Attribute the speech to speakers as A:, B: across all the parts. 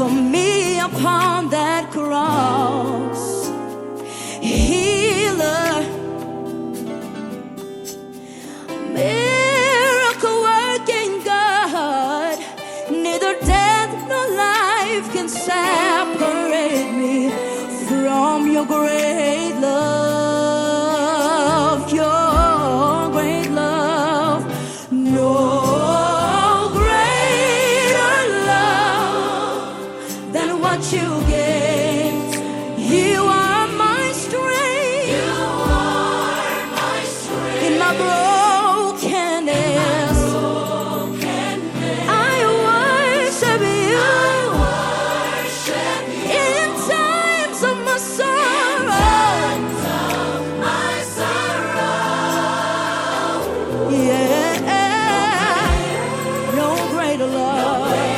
A: for me upon that cross. Healer, miracle working God, neither death nor life can separate me from your great love, your great love. No greater love than what you gave. You are my strength. You are my strength. In my brokenness, I worship you. In times of my sorrow, yeah, no greater love.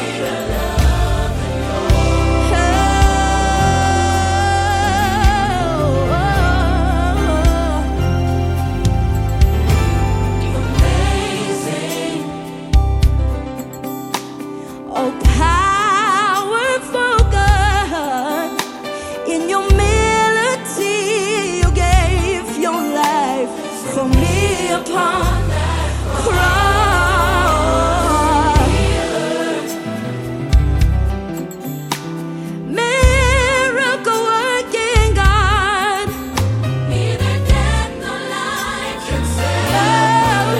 A: Oh, powerful God, in your humility you gave your life for me upon that cross. Miracle working God, neither death nor life can separate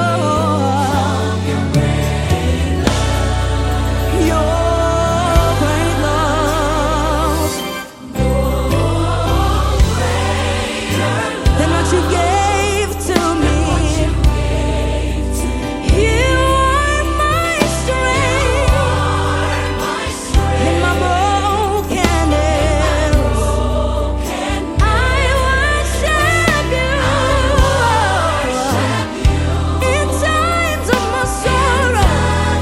A: your great love. Than what you gave to me. You are my strength. In my brokenness, I worship you. In times of my sorrow,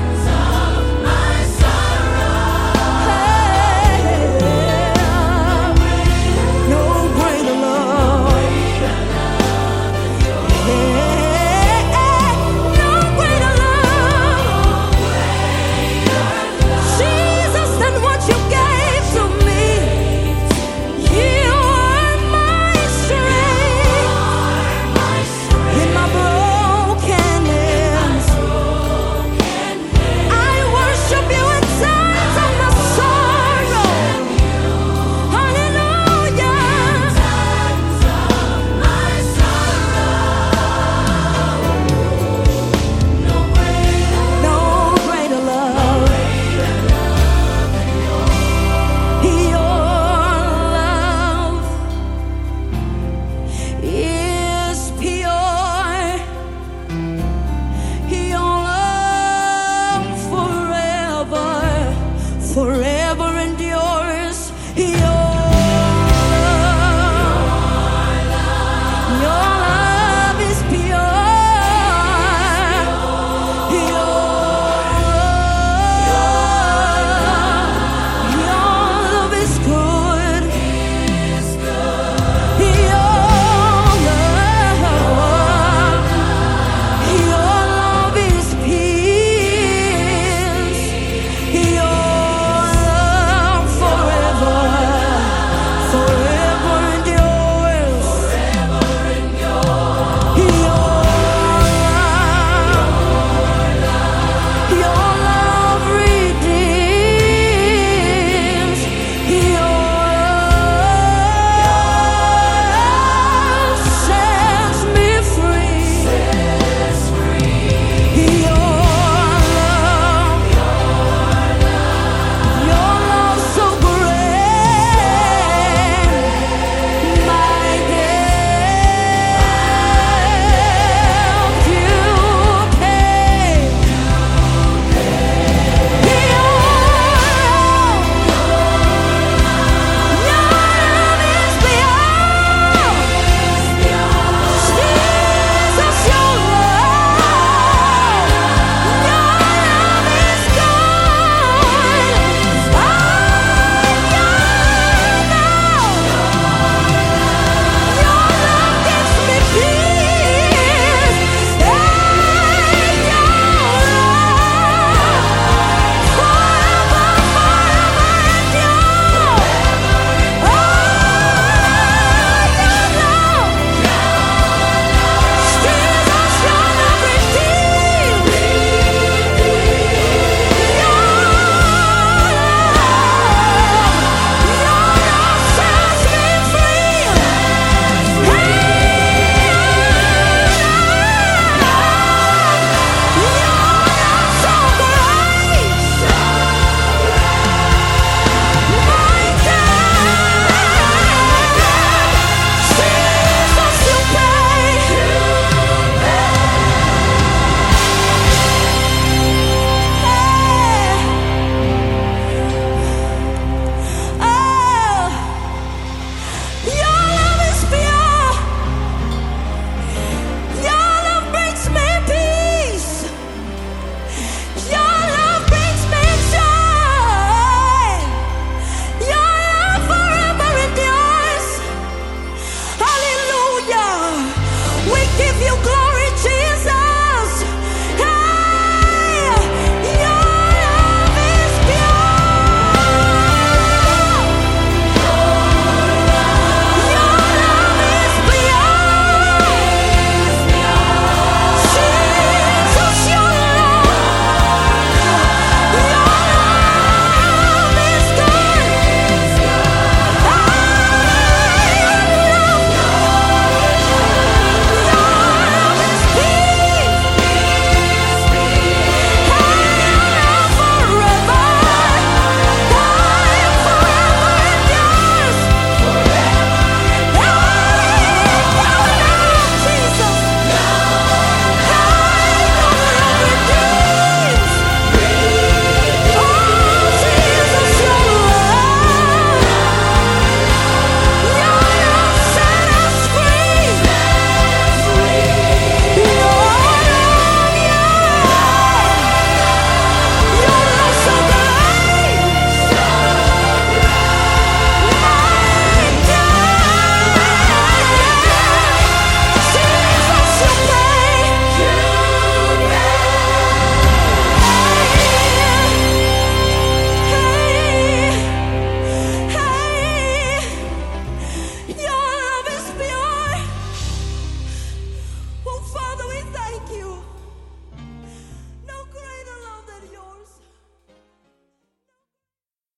A: no greater love. No greater love, Jesus, than what you gave to me. You are my strength. In my brokenness, I worship you in times of my sorrow. Hallelujah. No greater love. Your love is pure. Your love forever, forever.